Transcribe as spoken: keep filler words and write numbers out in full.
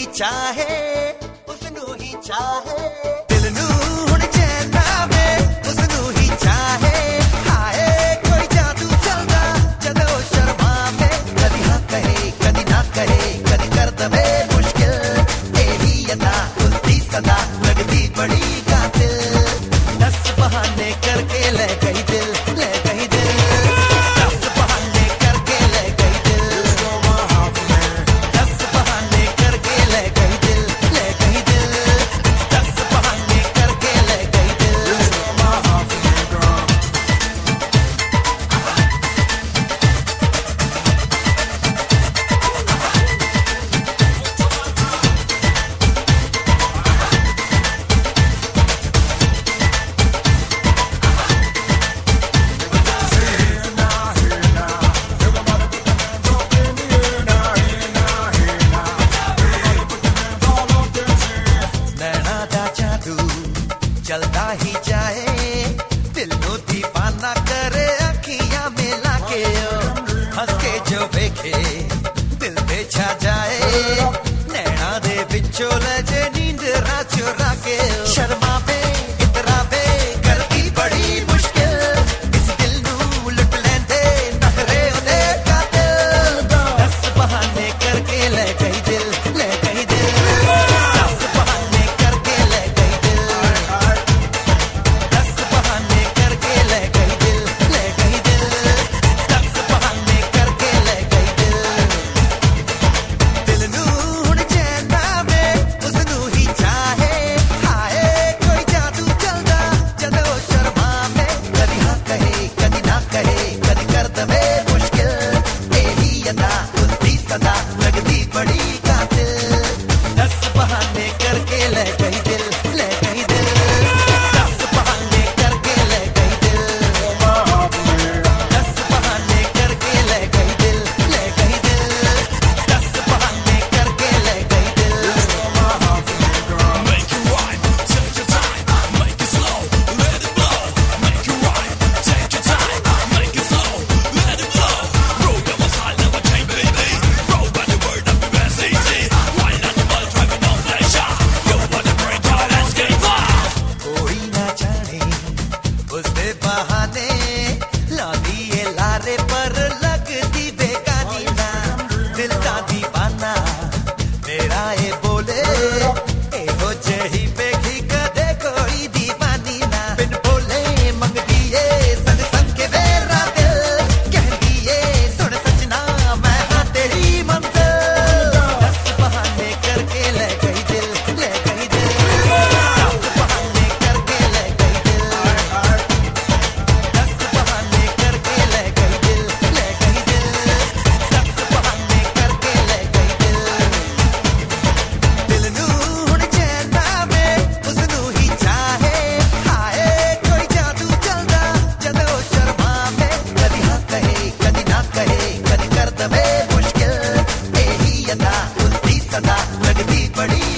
चाहे उसनू ही चाहे दिल नू हुण चैन आवे उसनू ही चाहे हाय कोई जादू चलदा जदों शर्मावे कदी हाँ कहे कदी ना कहे कदी कर दवे मुश्किल एही अदा उसदी सदा लगदी बड़ी कातिल दस बहाने करके ले गई दिल ले गई दिल दस बहाने करके ले गई दिल दस बहाने करके ले गई दिल ले गई दिल दस बहाने करके ले गई दिल चलता ही जाए दिल नो दीवाना करे अखियां मिला के हंस के जो वेखे दिल पे छा जाए नैना दे विचों लजे नींद रा चुरा के शर्मावे इतरावे करती बड़ी मुश्किल इस दिल नू लुट लेंदे नखरे ओदे कातिल दस बहाने करके ले गई दिल ले गई दिल दस बहाने करके ले गई दिल दस बहाने करके ले गई दिल ले गई दिल दस बहाने करके ले गई दिल दिल नू हुण चैन आवे उसनू ही चाहे हाय कोई जादू चलदा जदों शर्मावे कदी हाँ कहे कदी ना कहे कदी कर दवे मुश्किल एही अदा उसदी सदा लगदी बड़ी कातिल दस बहाने करके ले गई दिल ले गई दिल दस बहाने करके ले गई दिल दस बहाने करके ले गई दिल ले गई दिल दस बहाने करके ले गई दिल Make it right, take your time, make it slow, let it blow. Make it right, take your time, make it slow, let it blow. Roll your style, never change, baby. Roll by the word of the best easy. Wild animal driving on pleasure. You wanna break out and skate far. कोई ना जाने उसके बहाने लादी ये लारे पर लगती बेगानी ना दिल का दीवाना तेरा ये बोले ए हो जही बेखी कदे कोई दीवानी ना बिन बोले मंग दिए संग संग के वेरा दिल कह दिए सुन सजना मैं हाँ तेरी मंजिल दस बहाने करके ले गई दिल ले गई दिल दस बहाने करके ले गई दिल दस बहाने करके ले गई दिल ले गई दिल दस बहाने करके ले गई दिल दिल नू हुण चैन आवे उसनू ही चाहे हाय कोई जादू चलदा जदों शर्मावे कदी हाँ कहे कदी ना कहे कदी कर दवे मुश्किल एही अदा उसदी सदा लगदी बड़ी